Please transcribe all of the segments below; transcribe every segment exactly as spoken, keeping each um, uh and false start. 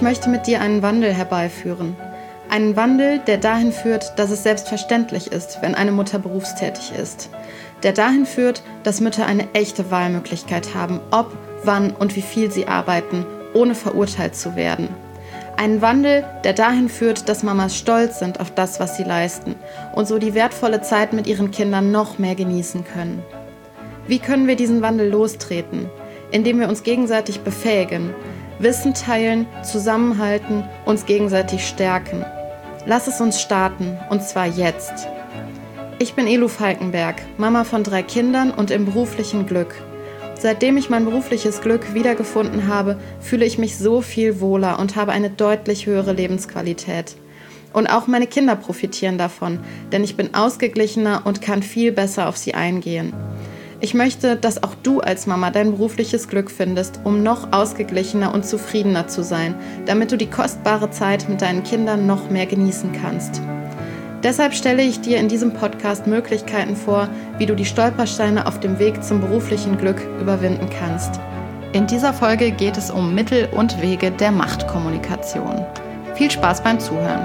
Ich möchte mit dir einen Wandel herbeiführen. Einen Wandel, der dahin führt, dass es selbstverständlich ist, wenn eine Mutter berufstätig ist. Der dahin führt, dass Mütter eine echte Wahlmöglichkeit haben, ob, wann und wie viel sie arbeiten, ohne verurteilt zu werden. Einen Wandel, der dahin führt, dass Mamas stolz sind auf das, was sie leisten und so die wertvolle Zeit mit ihren Kindern noch mehr genießen können. Wie können wir diesen Wandel lostreten? Indem wir uns gegenseitig befähigen, Wissen teilen, zusammenhalten, uns gegenseitig stärken. Lass es uns starten, und zwar jetzt. Ich bin Elu Falkenberg, Mama von drei Kindern und im beruflichen Glück. Seitdem ich mein berufliches Glück wiedergefunden habe, fühle ich mich so viel wohler und habe eine deutlich höhere Lebensqualität. Und auch meine Kinder profitieren davon, denn ich bin ausgeglichener und kann viel besser auf sie eingehen. Ich möchte, dass auch du als Mama dein berufliches Glück findest, um noch ausgeglichener und zufriedener zu sein, damit du die kostbare Zeit mit deinen Kindern noch mehr genießen kannst. Deshalb stelle ich dir in diesem Podcast Möglichkeiten vor, wie du die Stolpersteine auf dem Weg zum beruflichen Glück überwinden kannst. In dieser Folge geht es um Mittel und Wege der Machtkommunikation. Viel Spaß beim Zuhören.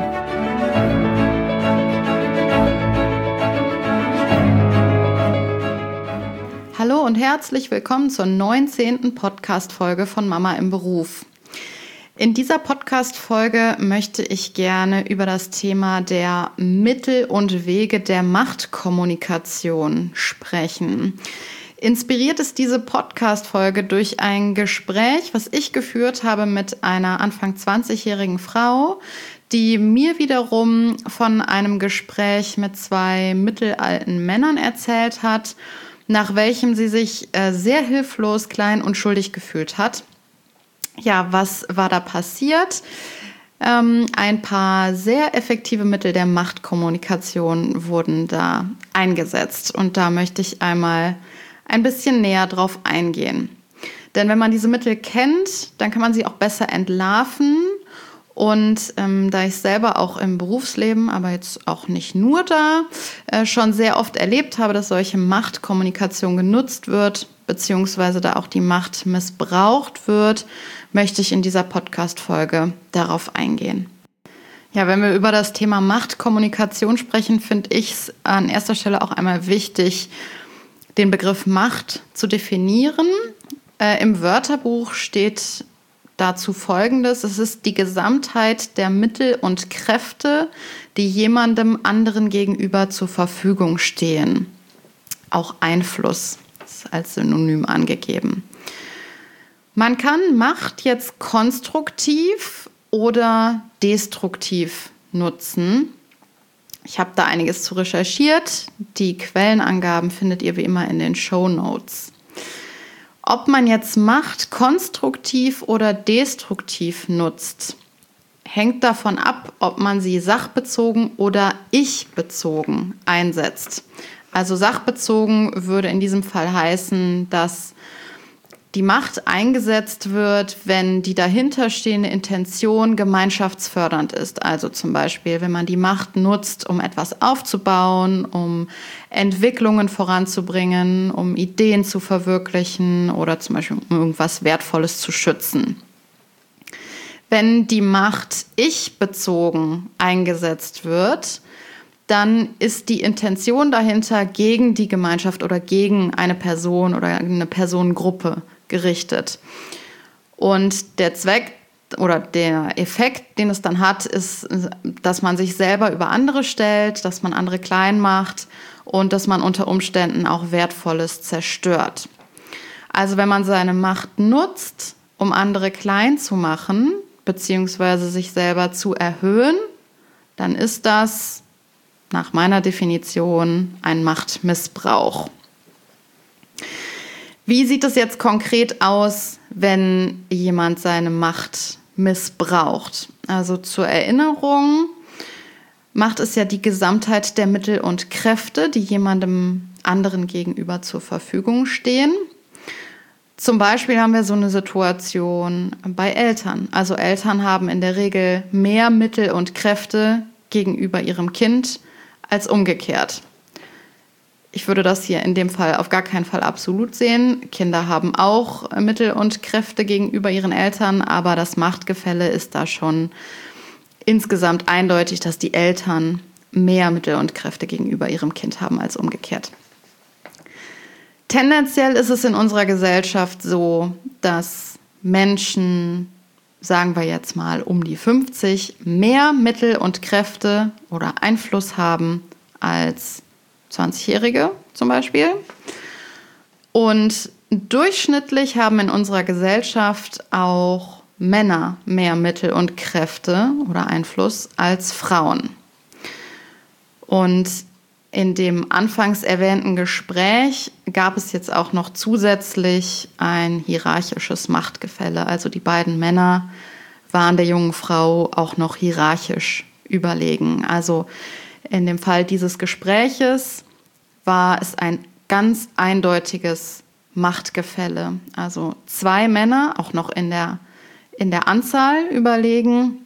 Hallo und herzlich willkommen zur neunzehnten Podcast-Folge von Mama im Beruf. In dieser Podcast-Folge möchte ich gerne über das Thema der Mittel und Wege der Machtkommunikation sprechen. Inspiriert ist diese Podcast-Folge durch ein Gespräch, was ich geführt habe mit einer Anfang zwanzigjährigen Frau, die mir wiederum von einem Gespräch mit zwei mittelalten Männern erzählt hat, nach welchem sie sich äh, sehr hilflos, klein und schuldig gefühlt hat. Ja, was war da passiert? Ähm, ein paar sehr effektive Mittel der Machtkommunikation wurden da eingesetzt. Und da möchte ich einmal ein bisschen näher drauf eingehen. Denn wenn man diese Mittel kennt, dann kann man sie auch besser entlarven. Und ähm, da ich selber auch im Berufsleben, aber jetzt auch nicht nur da, äh, schon sehr oft erlebt habe, dass solche Machtkommunikation genutzt wird, beziehungsweise da auch die Macht missbraucht wird, möchte ich in dieser Podcast-Folge darauf eingehen. Ja, wenn wir über das Thema Machtkommunikation sprechen, finde ich es an erster Stelle auch einmal wichtig, den Begriff Macht zu definieren. Äh, im Wörterbuch steht dazu Folgendes: Es ist die Gesamtheit der Mittel und Kräfte, die jemandem anderen gegenüber zur Verfügung stehen. Auch Einfluss ist als Synonym angegeben. Man kann Macht jetzt konstruktiv oder destruktiv nutzen. Ich habe da einiges zu recherchiert. Die Quellenangaben findet ihr wie immer in den Shownotes. Ob man jetzt Macht konstruktiv oder destruktiv nutzt, hängt davon ab, ob man sie sachbezogen oder ich-bezogen einsetzt. Also sachbezogen würde in diesem Fall heißen, dass die Macht eingesetzt wird, wenn die dahinterstehende Intention gemeinschaftsfördernd ist. Also zum Beispiel, wenn man die Macht nutzt, um etwas aufzubauen, um Entwicklungen voranzubringen, um Ideen zu verwirklichen oder zum Beispiel um irgendwas Wertvolles zu schützen. Wenn die Macht ich-bezogen eingesetzt wird, dann ist die Intention dahinter gegen die Gemeinschaft oder gegen eine Person oder eine Personengruppe gerichtet. Und der Zweck oder der Effekt, den es dann hat, ist, dass man sich selber über andere stellt, dass man andere klein macht und dass man unter Umständen auch Wertvolles zerstört. Also wenn man seine Macht nutzt, um andere klein zu machen, beziehungsweise sich selber zu erhöhen, dann ist das nach meiner Definition ein Machtmissbrauch. Wie sieht es jetzt konkret aus, wenn jemand seine Macht missbraucht? Also zur Erinnerung, Macht ist ja die Gesamtheit der Mittel und Kräfte, die jemandem anderen gegenüber zur Verfügung stehen. Zum Beispiel haben wir so eine Situation bei Eltern. Also Eltern haben in der Regel mehr Mittel und Kräfte gegenüber ihrem Kind als umgekehrt. Ich würde das hier in dem Fall auf gar keinen Fall absolut sehen. Kinder haben auch Mittel und Kräfte gegenüber ihren Eltern, aber das Machtgefälle ist da schon insgesamt eindeutig, dass die Eltern mehr Mittel und Kräfte gegenüber ihrem Kind haben als umgekehrt. Tendenziell ist es in unserer Gesellschaft so, dass Menschen, sagen wir jetzt mal um die fünfzig, mehr Mittel und Kräfte oder Einfluss haben als zwanzigjährige zum Beispiel. Und durchschnittlich haben in unserer Gesellschaft auch Männer mehr Mittel und Kräfte oder Einfluss als Frauen. Und in dem anfangs erwähnten Gespräch gab es jetzt auch noch zusätzlich ein hierarchisches Machtgefälle. Also die beiden Männer waren der jungen Frau auch noch hierarchisch überlegen. Also in dem Fall dieses Gespräches war es ein ganz eindeutiges Machtgefälle. Also zwei Männer, auch noch in der, in der Anzahl überlegen.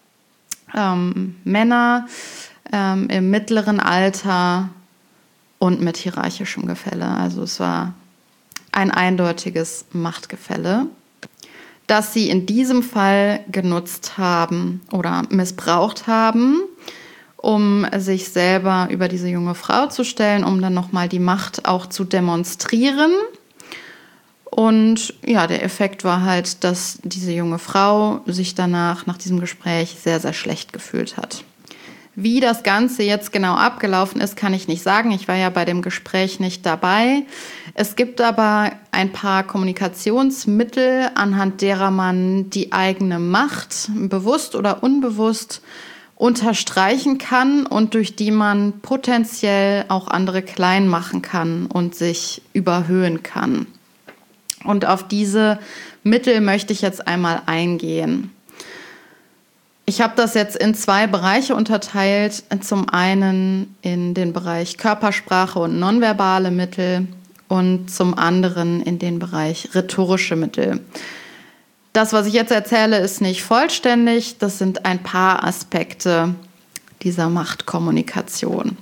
Ähm, Männer ähm, im mittleren Alter und mit hierarchischem Gefälle. Also es war ein eindeutiges Machtgefälle, das sie in diesem Fall genutzt haben oder missbraucht haben, um sich selber über diese junge Frau zu stellen, um dann nochmal die Macht auch zu demonstrieren. Und ja, der Effekt war halt, dass diese junge Frau sich danach, nach diesem Gespräch, sehr, sehr schlecht gefühlt hat. Wie das Ganze jetzt genau abgelaufen ist, kann ich nicht sagen. Ich war ja bei dem Gespräch nicht dabei. Es gibt aber ein paar Kommunikationsmittel, anhand derer man die eigene Macht bewusst oder unbewusst unterstreichen kann und durch die man potenziell auch andere klein machen kann und sich überhöhen kann. Und auf diese Mittel möchte ich jetzt einmal eingehen. Ich habe das jetzt in zwei Bereiche unterteilt. Zum einen in den Bereich Körpersprache und nonverbale Mittel und zum anderen in den Bereich rhetorische Mittel. Das, was ich jetzt erzähle, ist nicht vollständig. Das sind ein paar Aspekte dieser Machtkommunikation.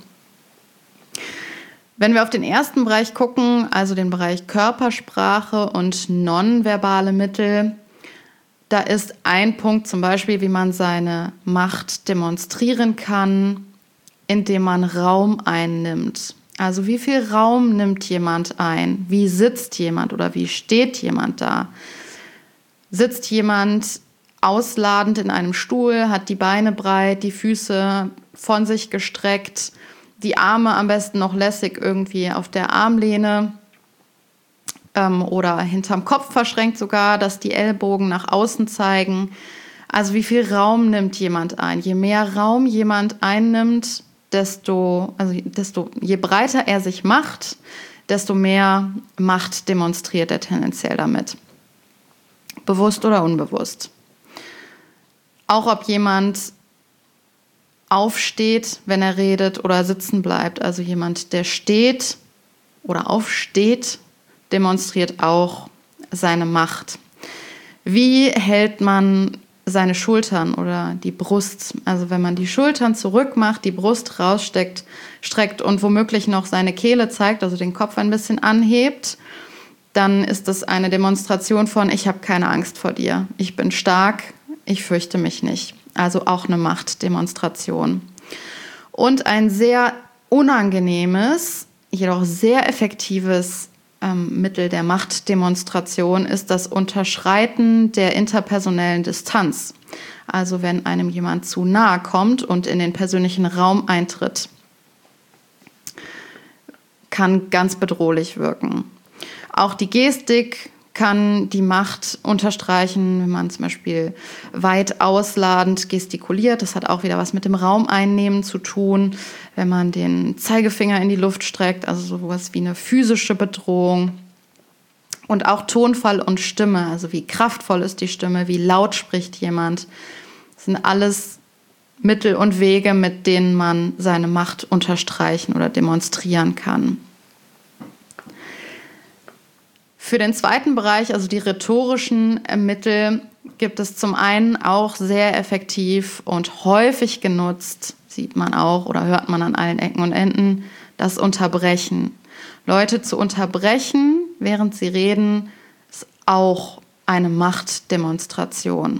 Wenn wir auf den ersten Bereich gucken, also den Bereich Körpersprache und nonverbale Mittel, da ist ein Punkt zum Beispiel, wie man seine Macht demonstrieren kann, indem man Raum einnimmt. Also wie viel Raum nimmt jemand ein? Wie sitzt jemand oder wie steht jemand da? Sitzt jemand ausladend in einem Stuhl, hat die Beine breit, die Füße von sich gestreckt, die Arme am besten noch lässig irgendwie auf der Armlehne ähm, oder hinterm Kopf verschränkt sogar, dass die Ellbogen nach außen zeigen. Also wie viel Raum nimmt jemand ein? Je mehr Raum jemand einnimmt, desto, also desto, je breiter er sich macht, desto mehr Macht demonstriert er tendenziell damit. Bewusst oder unbewusst. Auch ob jemand aufsteht, wenn er redet oder sitzen bleibt. Also jemand, der steht oder aufsteht, demonstriert auch seine Macht. Wie hält man seine Schultern oder die Brust? Also wenn man die Schultern zurück macht, die Brust raussteckt, streckt und womöglich noch seine Kehle zeigt, also den Kopf ein bisschen anhebt, dann ist das eine Demonstration von, ich habe keine Angst vor dir, ich bin stark, ich fürchte mich nicht. Also auch eine Machtdemonstration. Und ein sehr unangenehmes, jedoch sehr effektives ähm, Mittel der Machtdemonstration ist das Unterschreiten der interpersonellen Distanz. Also wenn einem jemand zu nahe kommt und in den persönlichen Raum eintritt, kann ganz bedrohlich wirken. Auch die Gestik kann die Macht unterstreichen, wenn man zum Beispiel weit ausladend gestikuliert. Das hat auch wieder was mit dem Raum einnehmen zu tun. Wenn man den Zeigefinger in die Luft streckt, also sowas wie eine physische Bedrohung. Und auch Tonfall und Stimme, also wie kraftvoll ist die Stimme, wie laut spricht jemand. Das sind alles Mittel und Wege, mit denen man seine Macht unterstreichen oder demonstrieren kann. Für den zweiten Bereich, also die rhetorischen Mittel, gibt es zum einen auch sehr effektiv und häufig genutzt, sieht man auch oder hört man an allen Ecken und Enden, das Unterbrechen. Leute zu unterbrechen, während sie reden, ist auch eine Machtdemonstration.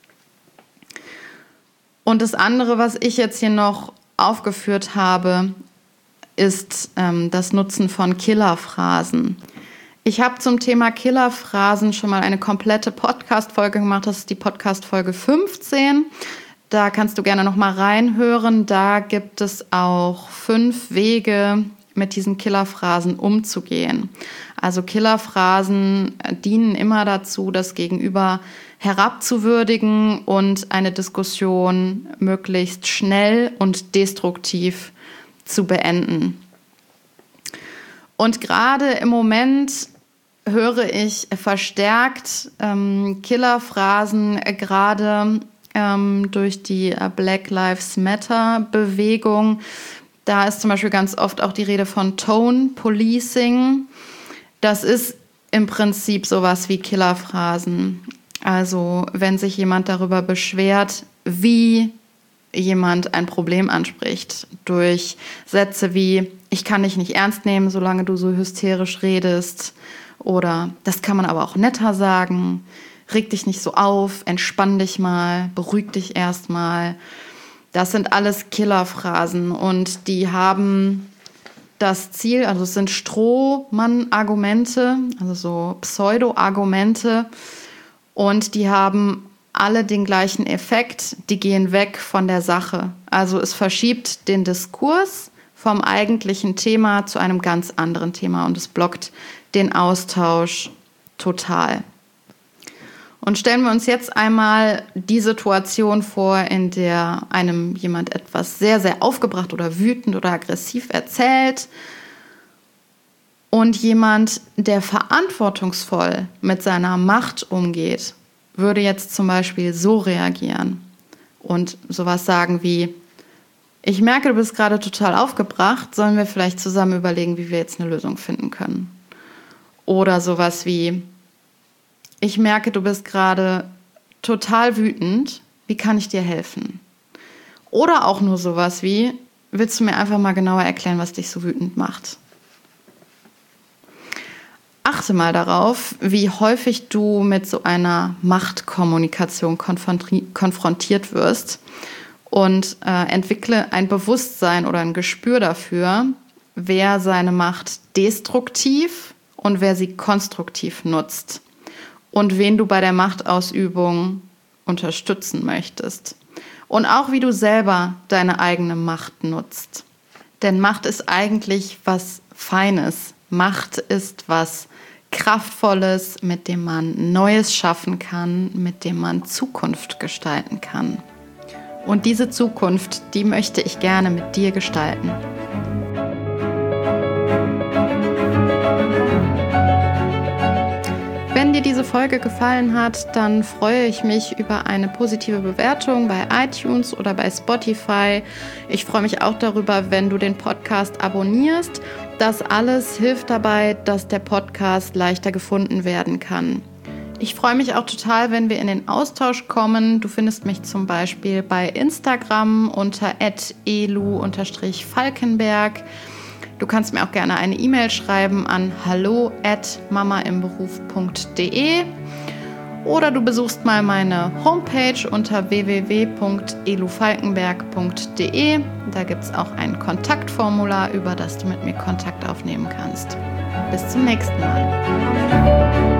Und das andere, was ich jetzt hier noch aufgeführt habe, ist ähm, das Nutzen von Killerphrasen. Ich habe zum Thema Killerphrasen schon mal eine komplette Podcast-Folge gemacht. Das ist die Podcast-Folge fünfzehn. Da kannst du gerne noch mal reinhören. Da gibt es auch fünf Wege, mit diesen Killerphrasen umzugehen. Also Killerphrasen dienen immer dazu, das Gegenüber herabzuwürdigen und eine Diskussion möglichst schnell und destruktiv zu beenden. Und gerade im Moment höre ich verstärkt ähm, Killerphrasen, äh, gerade ähm, durch die äh, Black Lives Matter Bewegung. Da ist zum Beispiel ganz oft auch die Rede von Tone Policing. Das ist im Prinzip sowas wie Killerphrasen. Also wenn sich jemand darüber beschwert, wie jemand ein Problem anspricht, durch Sätze wie, ich kann dich nicht ernst nehmen, solange du so hysterisch redest, oder das kann man aber auch netter sagen, reg dich nicht so auf, entspann dich mal, beruhig dich erstmal. Das sind alles Killerphrasen und die haben das Ziel, also es sind Strohmann-Argumente, also so Pseudo-Argumente, und die haben alle den gleichen Effekt, die gehen weg von der Sache. Also es verschiebt den Diskurs vom eigentlichen Thema zu einem ganz anderen Thema und es blockt den Austausch total. Und stellen wir uns jetzt einmal die Situation vor, in der einem jemand etwas sehr, sehr aufgebracht oder wütend oder aggressiv erzählt und jemand, der verantwortungsvoll mit seiner Macht umgeht, würde jetzt zum Beispiel so reagieren und sowas sagen wie, ich merke, du bist gerade total aufgebracht, sollen wir vielleicht zusammen überlegen, wie wir jetzt eine Lösung finden können? Oder sowas wie, ich merke, du bist gerade total wütend, wie kann ich dir helfen? Oder auch nur sowas wie, willst du mir einfach mal genauer erklären, was dich so wütend macht? Achte mal darauf, wie häufig du mit so einer Machtkommunikation konfrontiert wirst und äh, entwickle ein Bewusstsein oder ein Gespür dafür, wer seine Macht destruktiv und wer sie konstruktiv nutzt und wen du bei der Machtausübung unterstützen möchtest. Und auch wie du selber deine eigene Macht nutzt. Denn Macht ist eigentlich was Feines. Macht ist was Kraftvolles, mit dem man Neues schaffen kann, mit dem man Zukunft gestalten kann. Und diese Zukunft, die möchte ich gerne mit dir gestalten. Wenn dir diese Folge gefallen hat, dann freue ich mich über eine positive Bewertung bei iTunes oder bei Spotify. Ich freue mich auch darüber, wenn du den Podcast abonnierst. Das alles hilft dabei, dass der Podcast leichter gefunden werden kann. Ich freue mich auch total, wenn wir in den Austausch kommen. Du findest mich zum Beispiel bei Instagram unter at elu falkenberg. Du kannst mir auch gerne eine E-Mail schreiben an hallo at mamaimberuf punkt de oder du besuchst mal meine Homepage unter w w w punkt elu falkenberg punkt de. Da gibt es auch ein Kontaktformular, über das du mit mir Kontakt aufnehmen kannst. Bis zum nächsten Mal.